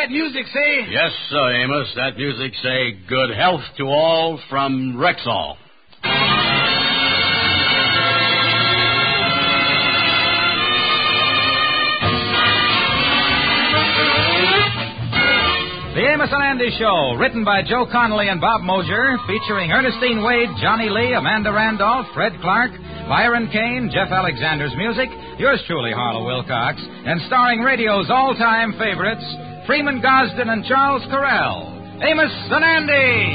that music say? Yes, sir, Amos. That music say good health to all from Rexall. The Amos and Andy Show, written by Joe Connolly and Bob Mosier, featuring Ernestine Wade, Johnny Lee, Amanda Randolph, Fred Clark, Byron Kane, Jeff Alexander's music, yours truly, Harlow Wilcox, and starring radio's all-time favorites, Freeman Gosden and Charles Correll. Amos and Andy!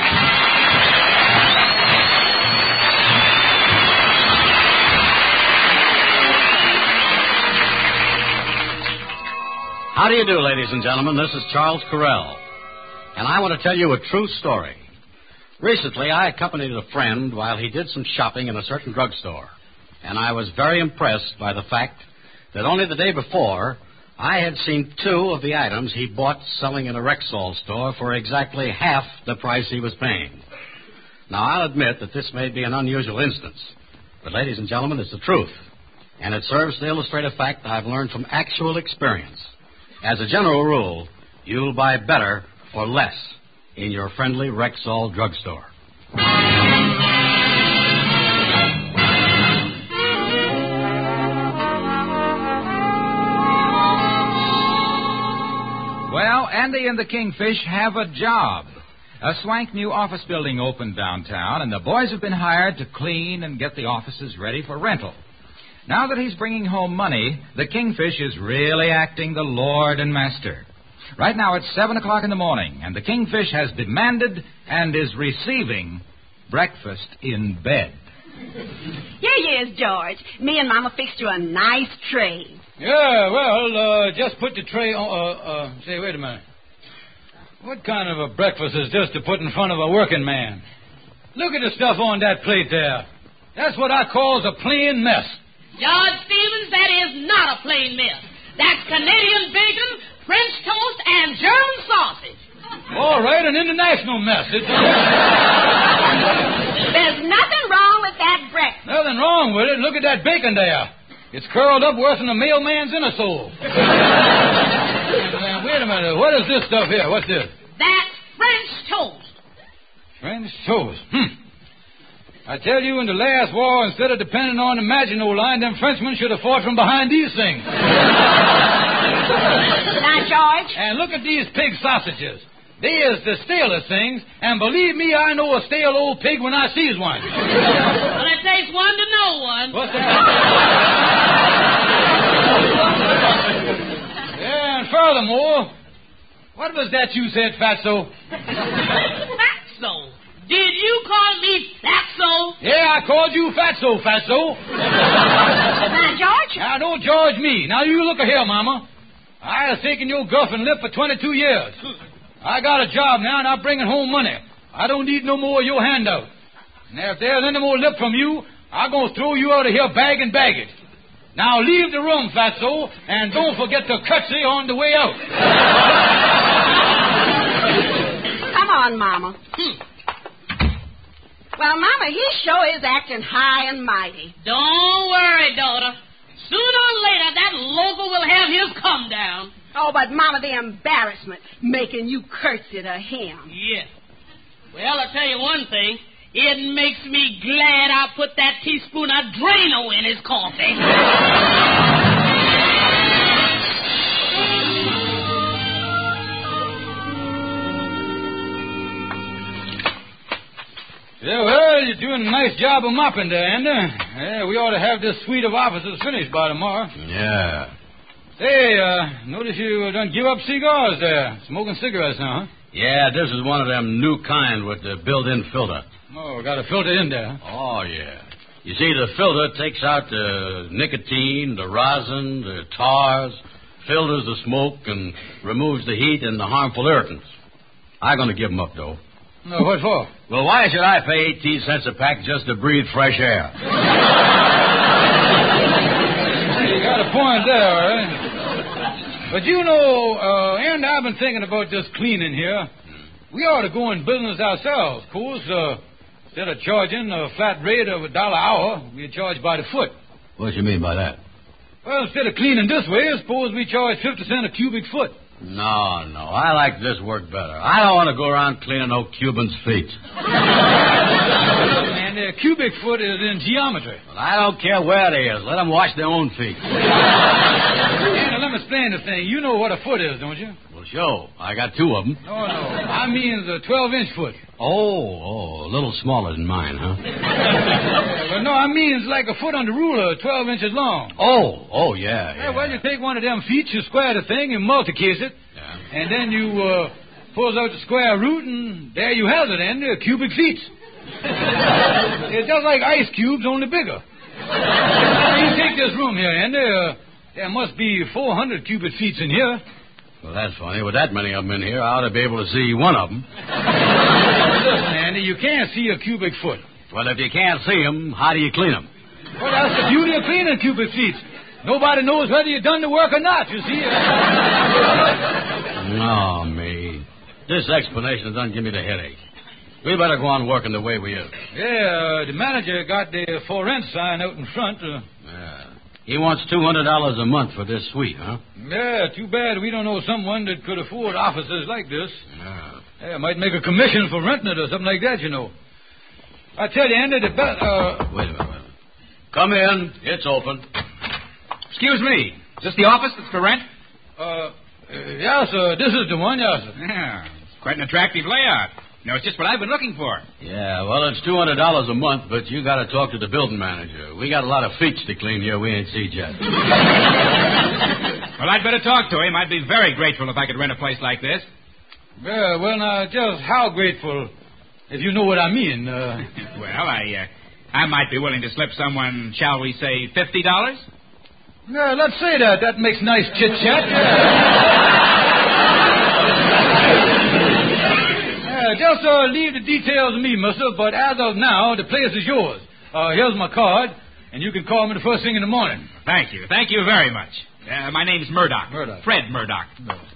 How do you do, ladies and gentlemen? This is Charles Correll, and I want to tell you a true story. Recently, I accompanied a friend while he did some shopping in a certain drugstore, and I was very impressed by the fact that only the day before, I had seen 2 of the items he bought selling in a Rexall store for exactly half the price he was paying. Now, I'll admit that this may be an unusual instance, but, ladies and gentlemen, it's the truth, and it serves to illustrate a fact I've learned from actual experience. As a general rule, you'll buy better for less in your friendly Rexall drugstore. Well, Andy and the Kingfish have a job. A swank new office building opened downtown, and the boys have been hired to clean and get the offices ready for rental. Now that he's bringing home money, the Kingfish is really acting the lord and master. Right now it's 7 o'clock in the morning, and the Kingfish has demanded and is receiving breakfast in bed. Here you is, George. Me and Mama fixed you a nice tray. Yeah, well, just put the tray on... say, wait a minute. What kind of a breakfast is this to put in front of a working man? Look at the stuff on that plate there. That's what I calls a plain mess. George Stevens, that is not a plain mess. That's Canadian bacon, French toast, and German sausage. All right, an international mess. There's nothing wrong with that breakfast. Nothing wrong with it. Look at that bacon there. It's curled up worse than a mailman's inner soul. Wait a minute. What is this stuff here? What's this? That's French toast. French toast? I tell you, in the last war, instead of depending on the Maginot Line, them Frenchmen should have fought from behind these things. Now, George. And look at these pig sausages. They is the stalest things, and believe me, I know a stale old pig when I sees one. Well, it takes one to know one. What's that? Yeah, and furthermore, what was that you said, Fatso? Fatso? Did you call me Fatso? Yeah, I called you Fatso, Fatso. Now, George? Now, don't George me. Now, you look here, Mama. I have taken your guff and lip for 22 years. I got a job now, and I'm bringing home money. I don't need no more of your handout. And if there's any more lip from you, I'm going to throw you out of here bag and baggage. Now, leave the room, Fatso, and don't forget to curtsy on the way out. Come on, Mama. Well, Mama, he sure is acting high and mighty. Don't worry, daughter. Sooner or later, that local will have his come down. Oh, but, Mama, the embarrassment making you curtsy to him. Yes. Well, I'll tell you one thing. It makes me glad I put that teaspoon of Drano in his coffee. Yeah, well, you're doing a nice job of mopping there, Andy. Yeah, we ought to have this suite of offices finished by tomorrow. Yeah. Hey, notice you done give up cigars there. Smoking cigarettes now, huh? Yeah, this is one of them new kind with the built-in filter. Oh, got a filter in there. Oh, yeah. You see, the filter takes out the nicotine, the rosin, the tars, filters the smoke, and removes the heat and the harmful irritants. I'm going to give them up, though. No, what for? Well, why should I pay 18 cents a pack just to breathe fresh air? You got a point there, all right? But you know, and I've been thinking about this cleaning here. We ought to go in business ourselves, of course. Instead of charging a flat rate of $1 an hour, we charge by the foot. What do you mean by that? Well, instead of cleaning this way, suppose we charge 50 cents a cubic foot. No. I like this work better. I don't want to go around cleaning no Cuban's feet. And their cubic foot is in geometry. But I don't care where they is. Let them wash their own feet. Now, let me explain the thing. You know what a foot is, don't you? Well, sure. I got two of them. No. I mean the 12-inch foot. Oh, a little smaller than mine, huh? Well, no, I mean it's like a foot on the ruler, 12 inches long. Oh, yeah. Yeah, well, you take one of them feet, you square the thing, and multiplicate it. Yeah. And then you pulls out the square root, and there you have it, and they're cubic feet. It's just like ice cubes, only bigger. You take this room here, and there must be 400 cubic feet in here. Well, that's funny. With that many of them in here, I ought to be able to see one of them. Listen, Andy, you can't see a cubic foot. Well, if you can't see them, how do you clean them? Well, that's the beauty of cleaning cubic feet. Nobody knows whether you've done the work or not, you see. No, me. This explanation doesn't give me the headache. We better go on working the way we is. Yeah, the manager got the for rent sign out in front. Yeah. He wants $200 a month for this suite, huh? Yeah, too bad we don't know someone that could afford offices like this. Yeah. Might make a commission for renting it or something like that, you know. I tell you, Andy, the best... Wait a minute. Come in. It's open. Excuse me. Is this the office that's for rent? Yes, sir. This is the one, yes, sir. Yeah. It's quite an attractive layout. No, it's just what I've been looking for. Yeah, well, it's $200 a month, but you got to talk to the building manager. We got a lot of feet to clean here we ain't seen yet. Well, I'd better talk to him. I'd be very grateful if I could rent a place like this. Yeah, well, now, just how grateful, if you know what I mean. Well, I might be willing to slip someone, shall we say, $50? Yeah, let's say that. That makes nice chit-chat. Just leave the details to me, mister, but as of now, the place is yours. Here's my card, and you can call me the first thing in the morning. Thank you. Thank you very much. My name's Murdoch. Fred Murdoch.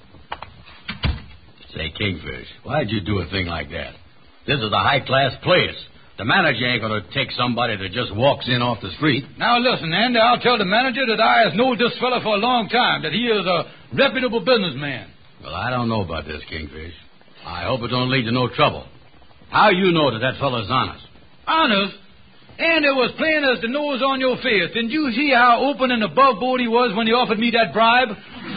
Say, Kingfish, why'd you do a thing like that? This is a high-class place. The manager ain't going to take somebody that just walks in off the street. Now, listen, Andy, I'll tell the manager that I has known this fella for a long time, that he is a reputable businessman. Well, I don't know about this, Kingfish. I hope it don't lead to no trouble. How you know that fella's honest? Honest? And it was plain as the nose on your face. Didn't you see how open and above board he was when he offered me that bribe?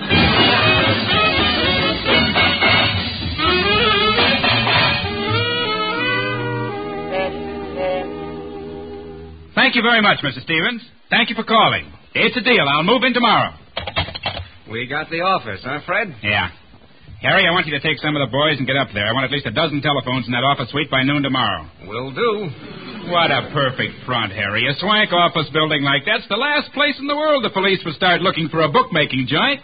Thank you very much, Mr. Stevens. Thank you for calling. It's a deal. I'll move in tomorrow. We got the office, huh, Fred? Yeah. Harry, I want you to take some of the boys and get up there. I want at least a dozen telephones in that office suite by noon tomorrow. Will do. What a perfect front, Harry. A swank office building like that's the last place in the world the police would start looking for a bookmaking joint.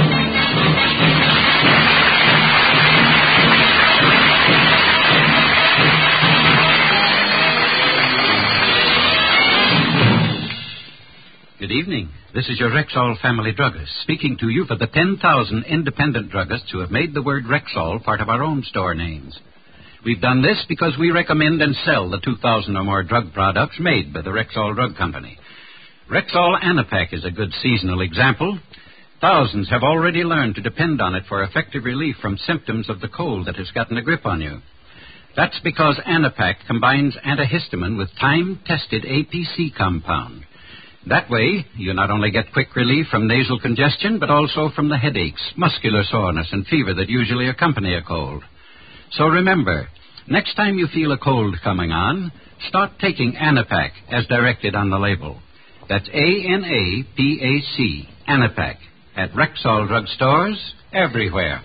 Good evening. This is your Rexall family druggist, speaking to you for the 10,000 independent druggists who have made the word Rexall part of our own store names. We've done this because we recommend and sell the 2,000 or more drug products made by the Rexall Drug Company. Rexall Anapac is a good seasonal example. Thousands have already learned to depend on it for effective relief from symptoms of the cold that has gotten a grip on you. That's because Anapac combines antihistamine with time-tested APC compound. That way, you not only get quick relief from nasal congestion, but also from the headaches, muscular soreness, and fever that usually accompany a cold. So remember, next time you feel a cold coming on, start taking Anapac as directed on the label. That's A-N-A-P-A-C, Anapac, at Rexall Drug Stores everywhere.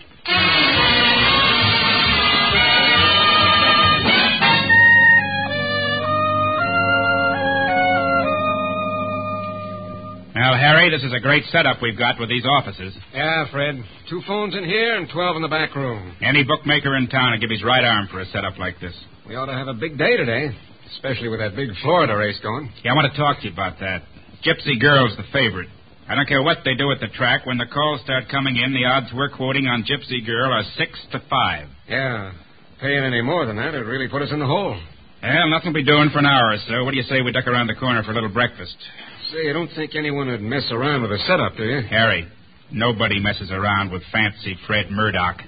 Well, Harry, this is a great setup we've got with these offices. Yeah, Fred. 2 phones in here and 12 in the back room. Any bookmaker in town would give his right arm for a setup like this. We ought to have a big day today, especially with that big Florida race going. Yeah, I want to talk to you about that. Gypsy Girl's the favorite. I don't care what they do at the track. When the calls start coming in, the odds we're quoting on Gypsy Girl are 6-5. Yeah. Paying any more than that, it'd really put us in the hole. Well, nothing we'll be doing for an hour or so. What do you say we duck around the corner for a little breakfast? Say, you don't think anyone would mess around with a setup, do you? Harry, Nobody messes around with fancy Fred Murdoch.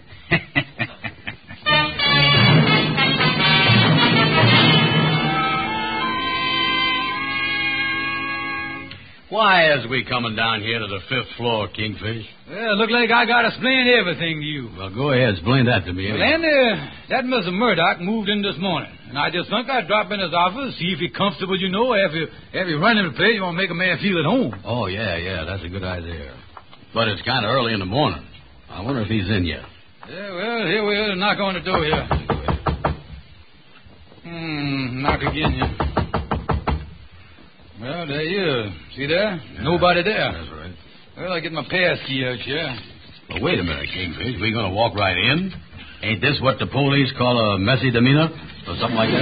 Why, as we coming down here to the 5th floor, Kingfish? Well, look like I got to explain everything to you. Well, go ahead. Explain that to me. Well, Andy, that Mr. Murdoch moved in this morning. And I just think I'd drop in his office, see if he's comfortable, after you run in the place, you want to make a man feel at home. Oh, yeah, that's a good idea. But it's kind of early in the morning. I wonder if he's in yet. Yeah, well, here we are. Knock on the door here. Knock again here. Well, there you are. See there? Yeah, nobody there. That's right. Well, I get my pass key out here. Well, wait a minute, Kingfish. We going to walk right in? Ain't this what the police call a messy demeanor? Or something like that?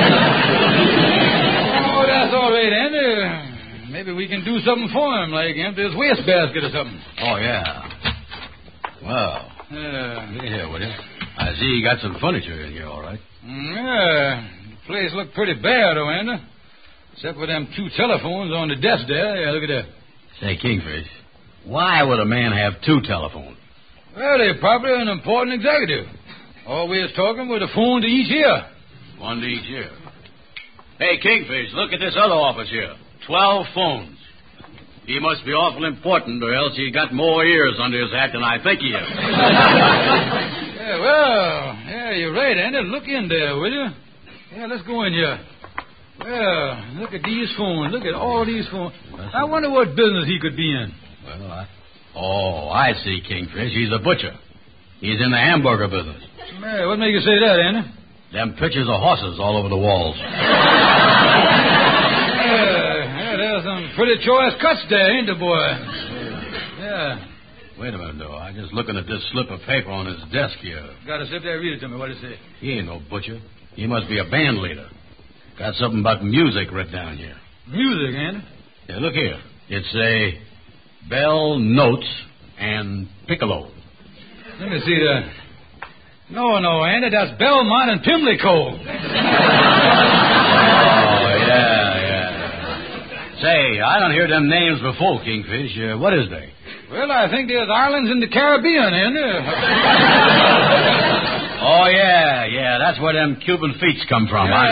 Oh, that's all right, Andy. Maybe we can do something for him, like empty his wastebasket or something. Oh, yeah. Well, look here, will you? I see you got some furniture in here, all right. Yeah. The place looked pretty bare, though, Andy. Except for them 2 telephones on the desk there. Yeah, look at that. Say, Kingfish, why would a man have 2 telephones? Well, they're probably an important executive. Always talking with a phone to each ear. One to each ear. Hey, Kingfish, look at this other office here. 12 phones. He must be awful important, or else he got more ears under his hat than I think he is. Yeah, you're right, Andy. Look in there, will you? Yeah, let's go in here. Well, look at these phones. Look at all these phones. I wonder what business he could be in. Well, I see, Kingfish. He's a butcher. He's in the hamburger business. Yeah, what makes you say that, Andy? Them pictures of horses all over the walls. Yeah, there's some pretty choice cuts there, ain't there, boy? Yeah. Wait a minute, though. I'm just looking at this slip of paper on his desk here. Got to sit there and read it to me. What does it say? He ain't no butcher. He must be a band leader. Got something about music written down here. Music, Andy? Yeah, look here. It's a bell, notes, and piccolo. Let me see that. No, Andy, that's Belmont and Pimlico. Oh, yeah. Say, I don't hear them names before, Kingfish. What is they? Well, I think there's islands in the Caribbean, Andy. Oh, yeah, that's where them Cuban feets come from. I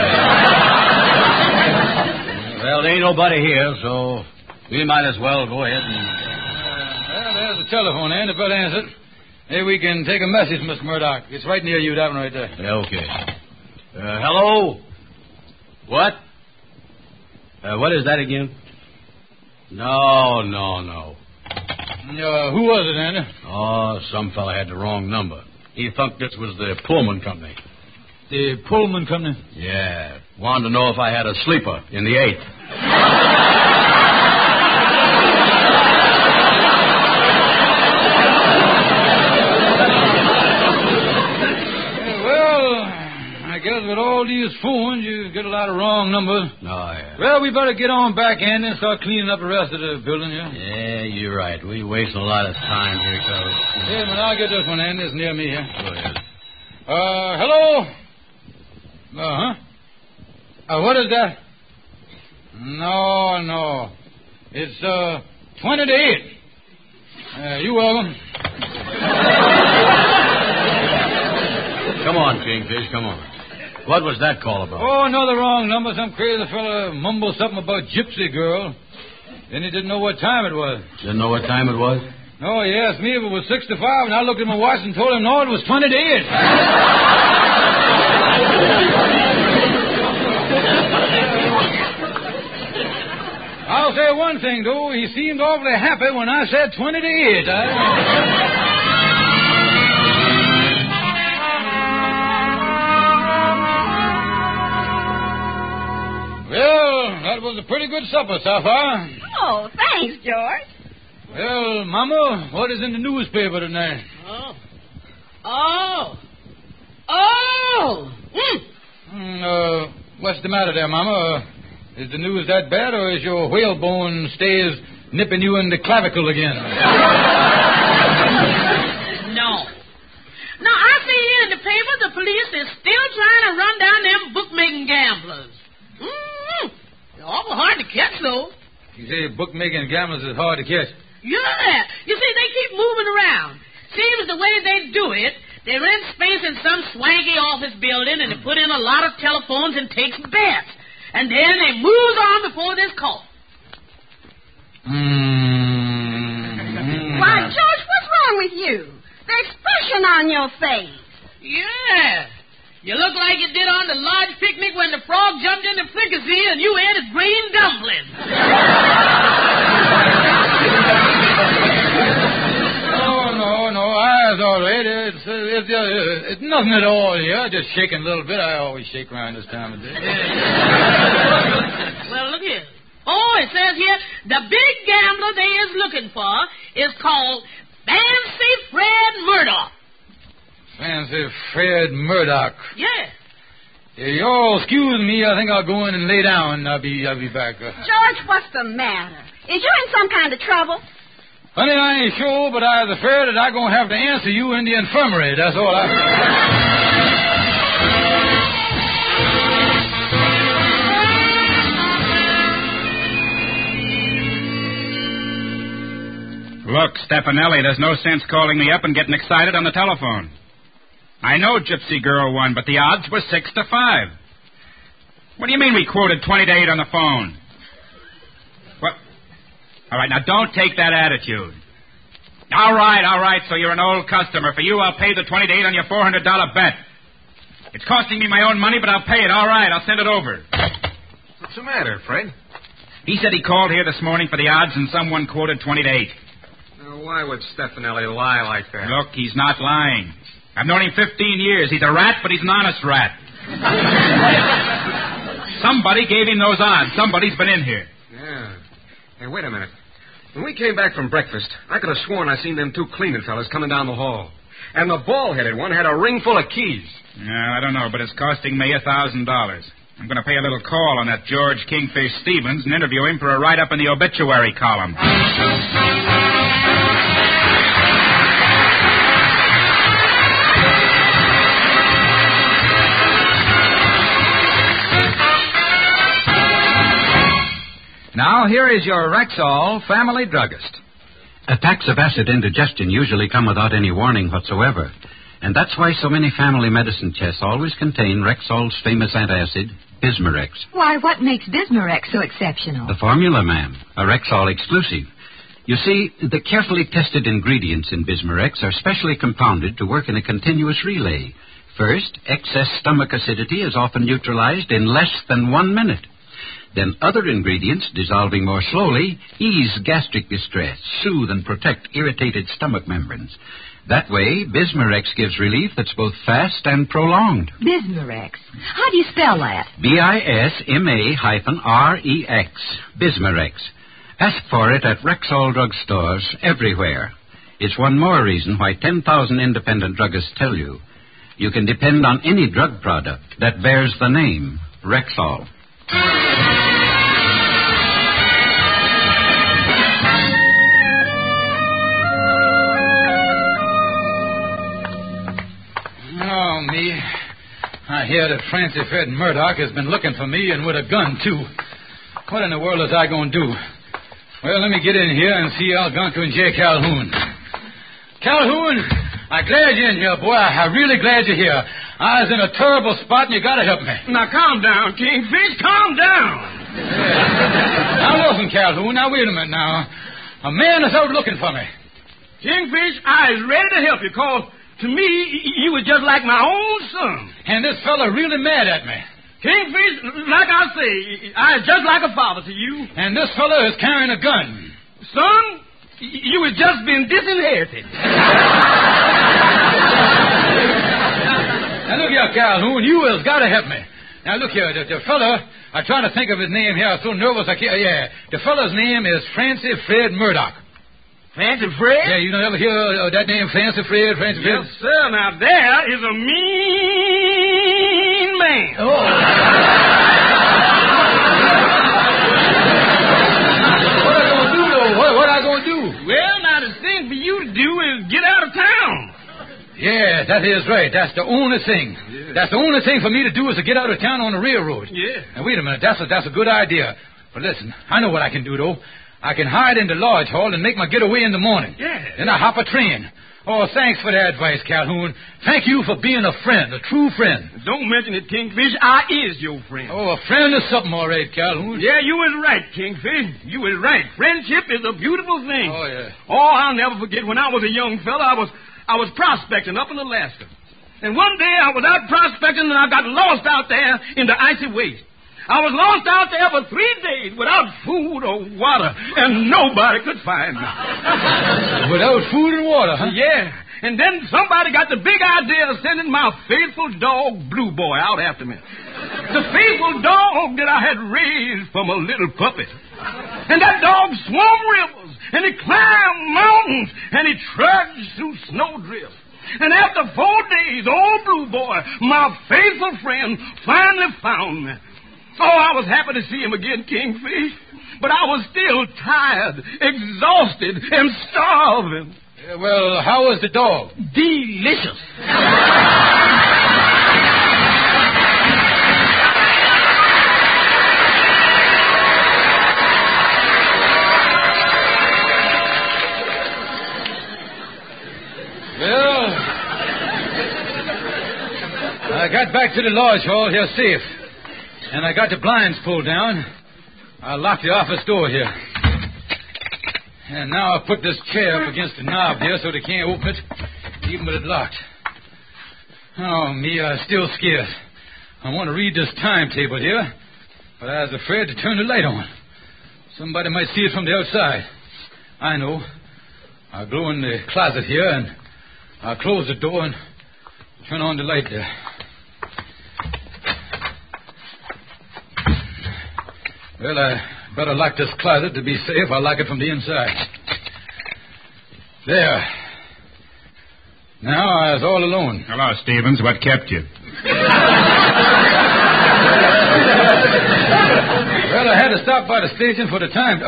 know. Well, there ain't nobody here, so we might as well go ahead and... Well, there's the telephone, Andy. Better answer it. Maybe we can take a message, Mr. Murdoch. It's right near you, that one right there. Yeah, okay. Hello? What? What is that again? No. Who was it, Andy? Oh, some fella had the wrong number. He thought this was the Pullman Company. The Pullman Company? Yeah. Wanted to know if I had a sleeper in the 8th. I guess with all these phones, you get a lot of wrong numbers. Oh, yeah. Well, we better get on back, Andy, and start cleaning up the rest of the building here. Yeah, you're right. We wasting a lot of time here, fellas. Yeah, but I'll get this one, Andy. It's near me here. Go ahead. Hello? What is that? No. It's, 20 to 8. You welcome. Come on, Kingfish, come on. What was that call about? Oh, another wrong number. Some crazy fella mumbled something about Gypsy Girl. Then he didn't know what time it was. Didn't know what time it was? No, he asked me if it was 6 to 5, and I looked at my watch and told him, no, it was 20 to 8. I'll say one thing, though. He seemed awfully happy when I said 20 to 8. Well, that was a pretty good supper so far. Oh, thanks, George. Well, Mama, what is in the newspaper tonight? What's the matter there, Mama? Is the news that bad, or is your whalebone stays nipping you in the clavicle again? No. Now, I see here in the paper the police is still trying to run down them bookmaking gamblers. They're awful hard to catch, though. You say bookmaking gamblers is hard to catch. Yeah. You see, they keep moving around. Seems the way they do it, they rent space in some swanky office building and they put in a lot of telephones and takes bets. And then they moves on before this call. Why, George, what's wrong with you? The expression on your face. Yeah. You look like you did on the lodge picnic when the frog jumped in the fricassee and you ate his green dumplings. No, I was all right. It's nothing at all here. Just shaking a little bit. I always shake around this time of day. Well, look here. Oh, it says here, the big gambler they is looking for is called Fancy Fred Murdoch. Fancy Fred Murdoch. Yeah. You'll excuse me. I think I'll go in and lay down. I'll be back. George, what's the matter? Is you in some kind of trouble? Honey, I ain't sure, but I was afraid that I'm going to have to answer you in the infirmary. That's all Look, Stefanelli, there's no sense calling me up and getting excited on the telephone. I know Gypsy Girl won, but the odds were 6-5. What do you mean we quoted 20-8 on the phone? What? All right, now don't take that attitude. All right, so you're an old customer. For you, I'll pay the 20-8 on your $400 bet. It's costing me my own money, but I'll pay it. All right, I'll send it over. What's the matter, Fred? He said he called here this morning for the odds, and someone quoted 20-8. Now, why would Stefanelli lie like that? Look, he's not lying. I've known him 15 years. He's a rat, but he's an honest rat. Somebody gave him those odds. Somebody's been in here. Yeah. Hey, wait a minute. When we came back from breakfast, I could have sworn I seen them two cleaning fellas coming down the hall. And the bald-headed one had a ring full of keys. Yeah, I don't know, but it's costing me $1,000. I'm going to pay a little call on that George Kingfish Stevens and interview him for a write-up in the obituary column. Now, here is your Rexall family druggist. Attacks of acid indigestion usually come without any warning whatsoever. And that's why so many family medicine chests always contain Rexall's famous antacid, Bismarex. Why, what makes Bismarex so exceptional? The formula, ma'am. A Rexall exclusive. You see, the carefully tested ingredients in Bismarex are specially compounded to work in a continuous relay. First, excess stomach acidity is often neutralized in less than 1 minute. Then other ingredients, dissolving more slowly, ease gastric distress, soothe and protect irritated stomach membranes. That way, Bismarex gives relief that's both fast and prolonged. Bismarex. How do you spell that? Bisma-rex. Bismarex. Ask for it at Rexall drugstores everywhere. It's one more reason why 10,000 independent druggists tell you you can depend on any drug product that bears the name Rexall. Oh, me. I hear that Fancy Fred Murdoch has been looking for me, and with a gun, too. What in the world is I going to do? Well, let me get in here and see Algonquin and J. Calhoun. Calhoun, I'm glad you're in here, boy. I'm really glad you're here. I was in a terrible spot, and you got to help me. Now, calm down, Kingfish. Calm down. Yeah. Now, listen, Calhoun. Now, wait a minute now. A man is out looking for me. Kingfish, I was ready to help you, because to me, you were just like my own son. And this fella really mad at me. Kingfish, like I say, I was just like a father to you. And this fella is carrying a gun. Son, you had just been disinherited. Now, look here, Calhoun, you has got to help me. Now, look here, the fella, I'm trying to think of his name here. I'm so nervous I can't, yeah. The fella's name is Fancy Fred Murdoch. Fancy Fred? Yeah, you ever hear that name, Fancy Fred? Fancy Fred? Yes, sir. Now, there is a mean man. Oh. What I going to do? Well, now, the thing for you to do is get out of town. Yeah, that is right. That's the only thing. Yeah. That's the only thing for me to do is to get out of town on the railroad. Yeah. Now, wait a minute. That's a good idea. But listen, I know what I can do, though. I can hide in the lodge hall and make my getaway in the morning. Yeah. Then I hop a train. Oh, thanks for that advice, Calhoun. Thank you for being a friend, a true friend. Don't mention it, Kingfish. I is your friend. Oh, a friend is something all right, Calhoun. Yeah, you was right, Kingfish. You was right. Friendship is a beautiful thing. Oh, yeah. Oh, I'll never forget when I was a young fella, I was prospecting up in Alaska. And one day I was out prospecting and I got lost out there in the icy waste. I was lost out there for 3 days without food or water, and nobody could find me. Without food and water, huh? Yeah. And then somebody got the big idea of sending my faithful dog, Blue Boy, out after me. The faithful dog that I had raised from a little puppy. And that dog swam rivers, and he climbed mountains, and he trudged through snowdrifts. And after 4 days, old Blue Boy, my faithful friend, finally found me. Oh, I was happy to see him again, Kingfish. But I was still tired, exhausted, and starving. Well, how was the dog? Delicious. Well, I got back to the lodge hall here safe. And I got the blinds pulled down. I locked the office door here. And now I put this chair up against the knob here so they can't open it, even with it locked. Oh, me, I'm still scared. I want to read this timetable here, but I was afraid to turn the light on. Somebody might see it from the outside. I know. I'll go in the closet here, and I'll close the door and turn on the light there. Well, I better lock this closet to be safe. I'll lock it from the inside. There. Now I was all alone. Hello, Stevens. What kept you? Well, I had to stop by the station for the time.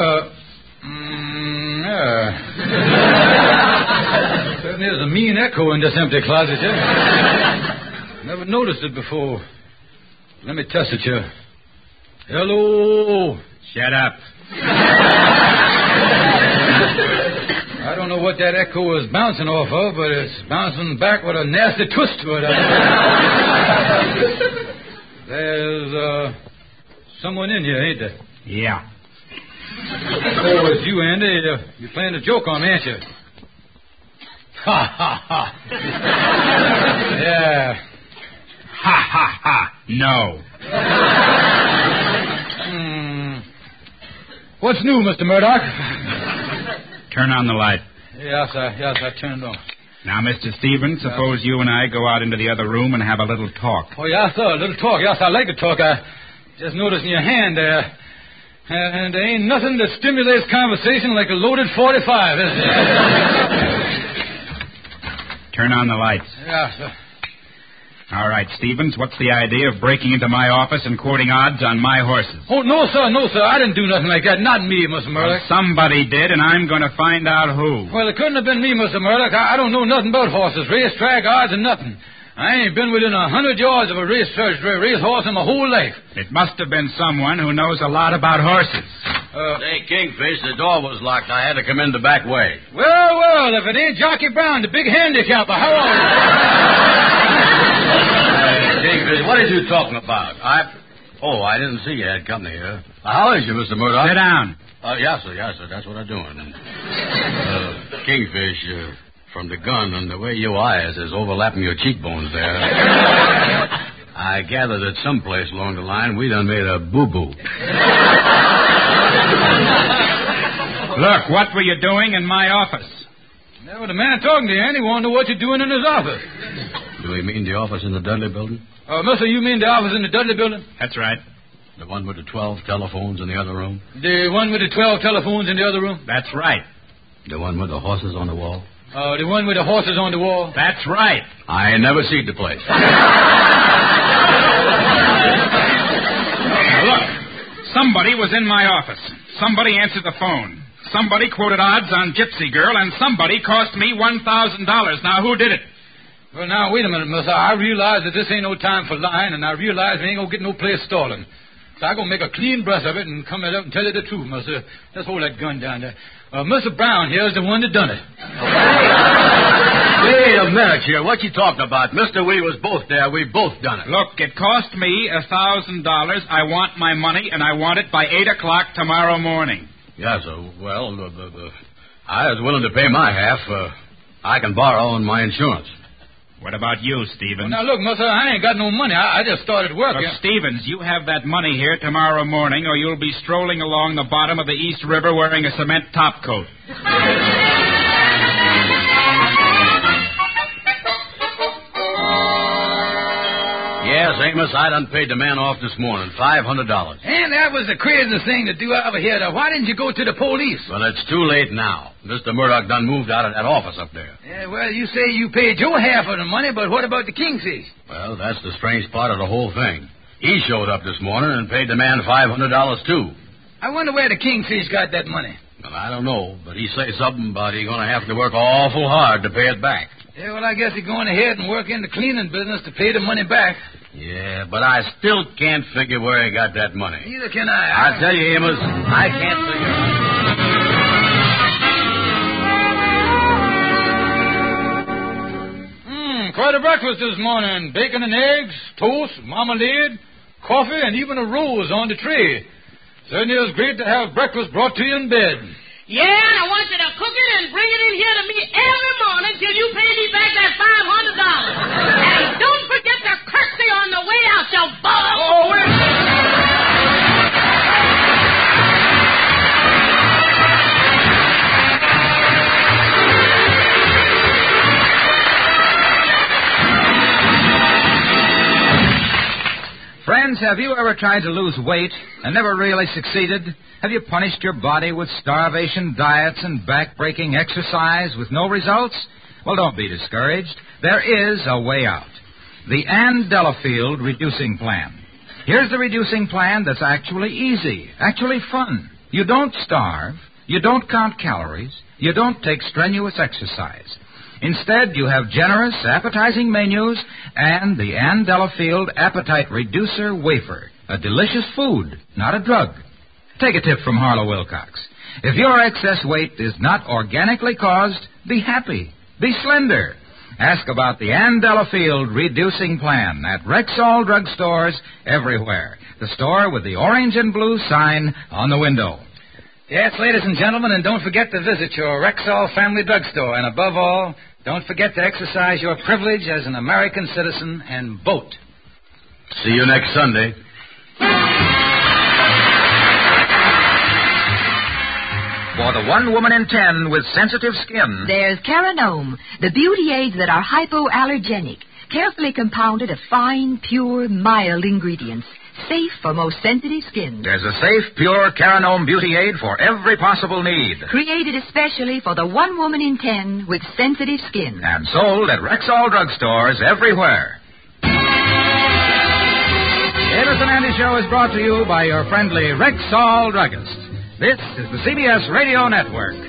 Certainly there's a mean echo in this empty closet here. Never noticed it before. Let me test it here. Hello. Shut up. I don't know what that echo is bouncing off of, but it's bouncing back with a nasty twist to it. There's someone in here, ain't there? Yeah. Oh, it's you, Andy. You're playing a joke on me, ain't you? Ha, ha, ha. Yeah. Ha, ha, ha. No. What's new, Mr. Murdoch? Turn on the light. Yes, I turned on. Now, Mr. Stevens, suppose you and I go out into the other room and have a little talk. Oh, yes, sir, a little talk. Yes, I like to talk. I just noticed in your hand there. And there ain't nothing that stimulates conversation like a loaded 45, is there? Turn on the lights. Yes, sir. All right, Stevens, what's the idea of breaking into my office and quoting odds on my horses? Oh, no, sir. I didn't do nothing like that. Not me, Mr. Murdoch. Well, somebody did, and I'm going to find out who. Well, it couldn't have been me, Mr. Murdoch. I don't know nothing about horses, racetrack, odds, and nothing. I ain't been within 100 yards of a racehorse in my whole life. It must have been someone who knows a lot about horses. Hey, Kingfish, the door was locked. I had to come in the back way. Well, if it ain't Jockey Brown, the big handicapper, how are you? Kingfish, what are you talking about? I didn't see you had company here. How is you, Mr. Murdoch? Sit down. Yes, sir. That's what I'm doing. Kingfish, from the gun and the way your eyes is overlapping your cheekbones there, I gather that someplace along the line we done made a boo-boo. Look, what were you doing in my office? Well, the man talking to you, Andy, wanted to know what you're doing in his office. Do you mean the office in the Dudley building? Mister, you mean the office in the Dudley building? That's right. The one with the 12 telephones in the other room? The one with the 12 telephones in the other room? That's right. The one with the horses on the wall? The one with the horses on the wall? That's right. I ain't never seen the place. Now, look. Somebody was in my office. Somebody answered the phone. Somebody quoted odds on Gypsy Girl, and somebody cost me $1,000. Now, who did it? Well, now, wait a minute, mister. I realize that this ain't no time for lying, and I realize we ain't gonna get no place stalling. So I'm going to make a clean breast of it and come right up and tell you the truth, mister. Let's hold that gun down there. Mr. Brown here is the one that done it. Wait a minute here. What you talking about? Mr. We was both there. We both done it. Look, it cost me $1,000. I want my money, and I want it by 8 o'clock tomorrow morning. Yes, well, I was willing to pay my half. I can borrow on my insurance. What about you, Stevens? Well, now, look, mister, I ain't got no money. I just started working. Look, Stevens, you have that money here tomorrow morning, or you'll be strolling along the bottom of the East River wearing a cement topcoat. Yes, Amos, I done paid the man off this morning, $500. And that was the craziest thing to do over here. Why didn't you go to the police? Well, it's too late now. Mr. Murdoch done moved out of that office up there. Yeah, well, you say you paid your half of the money, but what about the Kingfish? Well, that's the strange part of the whole thing. He showed up this morning and paid the man $500, too. I wonder where the Kingfish got that money. Well, I don't know, but he say something about he's going to have to work awful hard to pay it back. Yeah, well, I guess he's going ahead and work in the cleaning business to pay the money back. Yeah, but I still can't figure where he got that money. Neither can I. I tell you, Amos, I can't figure. Quite a breakfast this morning. Bacon and eggs, toast, marmalade, coffee, and even a rose on the tray. Certainly it was great to have breakfast brought to you in bed. Yeah, and I want you to cook it and bring it in here to me every morning till you pay me back that $500. And don't forget to curtsy on the way out, you bum. Oh, wait. Friends, have you ever tried to lose weight and never really succeeded? Have you punished your body with starvation diets and back-breaking exercise with no results? Well, don't be discouraged. There is a way out. The Ann Delafield Reducing Plan. Here's the reducing plan that's actually easy, actually fun. You don't starve. You don't count calories. You don't take strenuous exercise. Instead, you have generous, appetizing menus and the Ann Delafield Appetite Reducer Wafer, a delicious food, not a drug. Take a tip from Harlow Wilcox. If your excess weight is not organically caused, be happy, be slender. Ask about the Ann Delafield Reducing Plan at Rexall drugstores everywhere. The store with the orange and blue sign on the window. Yes, ladies and gentlemen, and don't forget to visit your Rexall Family Drugstore. And above all, don't forget to exercise your privilege as an American citizen and vote. See you next Sunday. For the 1 woman in 10 with sensitive skin, There's Caranome, the beauty aids that are hypoallergenic, carefully compounded of fine, pure, mild ingredients, safe for most sensitive skin. there's a safe, pure Caranome beauty aid for every possible need. Created especially for the 1 woman in 10 with sensitive skin. And sold at Rexall drugstores everywhere. The Amos and Andy Show is brought to you by your friendly Rexall druggist. This is the CBS Radio Network.